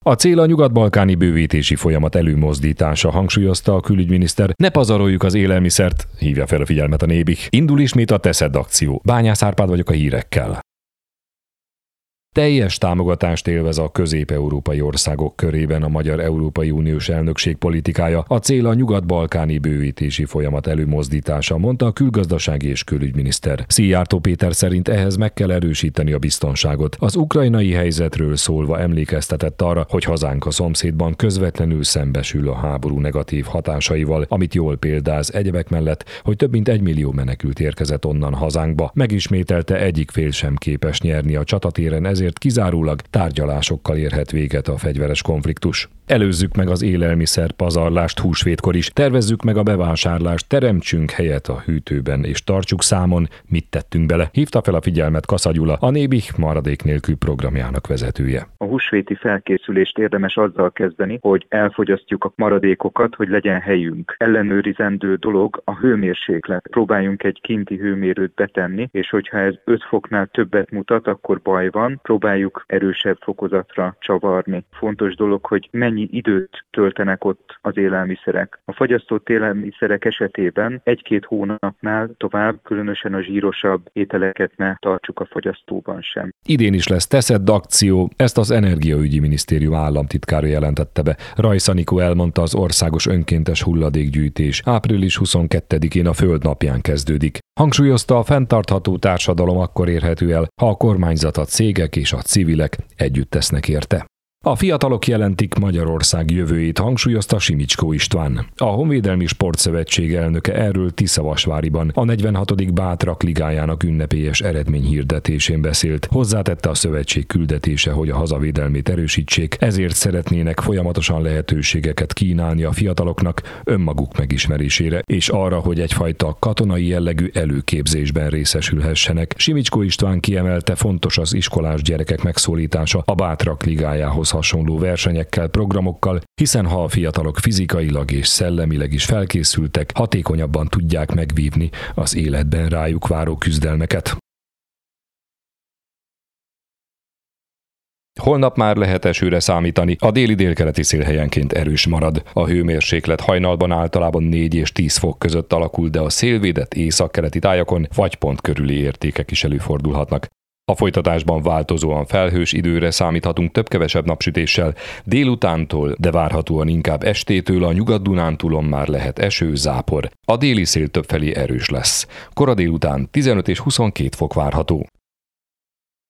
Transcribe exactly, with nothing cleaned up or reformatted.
A cél a nyugat-balkáni bővítési folyamat előmozdítása, hangsúlyozta a külügyminiszter. Ne pazaroljuk az élelmiszert, hívja fel a figyelmet a Nébih. Indul ismét a Teszed akció. Bányász Árpád vagyok a hírekkel. Teljes támogatást élvez a közép-európai országok körében a magyar Európai Uniós elnökség politikája. A cél a nyugat-balkáni bővítési folyamat előmozdítása, mondta a külgazdasági és külügyminiszter. Szijjártó Péter szerint ehhez meg kell erősíteni a biztonságot. Az ukrajnai helyzetről szólva emlékeztetett arra, hogy hazánk a szomszédban közvetlenül szembesül a háború negatív hatásaival, amit jól példáz egyebek mellett, hogy több mint egy millió menekült érkezett onnan hazánkba. Megismételte, egyik fél sem képes nyerni a csatatéren, ezért kizárólag tárgyalásokkal érhet véget a fegyveres konfliktus. Előzzük meg az élelmiszer pazarlást húsvétkor is, tervezzük meg a bevásárlást, teremtsünk helyet a hűtőben és tartsuk számon, mit tettünk bele. Hívta fel a figyelmet Kassa Gyula, a Nébih maradék nélkül programjának vezetője. A húsvéti felkészülést érdemes azzal kezdeni, hogy elfogyasztjuk a maradékokat, hogy legyen helyünk. Ellenőrizendő dolog a hőmérséklet. Próbáljunk egy kinti hőmérőt betenni, és hogyha ez öt foknál többet mutat, akkor baj van. Próbáljuk erősebb fokozatra csavarni. Fontos dolog, hogy mennyi időt töltenek ott az élelmiszerek. A fagyasztott élelmiszerek esetében egy-két hónapnál tovább, különösen a zsírosabb ételeket ne tartsuk a fogyasztóban sem. Idén is lesz Teszed akció, ezt az Energiaügyi Minisztérium államtitkára jelentette be. Rajsz Anikó elmondta, az országos önkéntes hulladékgyűjtés április huszonkettedikén a Föld napján kezdődik. Hangsúlyozta, a fenntartható társadalom akkor érhető el, ha a kormányzat, a cégek és a civilek együtt tesznek érte. A fiatalok jelentik Magyarország jövőjét, hangsúlyozta Simicskó István. A Honvédelmi Sportszövetség elnöke erről Tiszavasváriban a negyvenhatodik Bátrak ligájának ünnepélyes eredményhirdetésén beszélt. Hozzátette, a szövetség küldetése, hogy a hazavédelmét erősítsék, ezért szeretnének folyamatosan lehetőségeket kínálni a fiataloknak önmaguk megismerésére, és arra, hogy egyfajta katonai jellegű előképzésben részesülhessenek. Simicskó István kiemelte, fontos az iskolás gyerekek megszólítása a Bátrak ligájához hasonló versenyekkel, programokkal, hiszen ha a fiatalok fizikailag és szellemileg is felkészültek, hatékonyabban tudják megvívni az életben rájuk váró küzdelmeket. Holnap már lehet esőre számítani, a déli-délkeleti szél helyenként erős marad. A hőmérséklet hajnalban általában négy és tíz fok között alakul, de a szélvédett északkeleti tájakon fagypont körüli értékek is előfordulhatnak. A folytatásban változóan felhős időre számíthatunk több-kevesebb napsütéssel, délutántól, de várhatóan inkább estétől a Nyugat-Dunántúlon már lehet eső, zápor. A déli szél többfelé erős lesz. Kora délután tizenöt és huszonkét fok várható.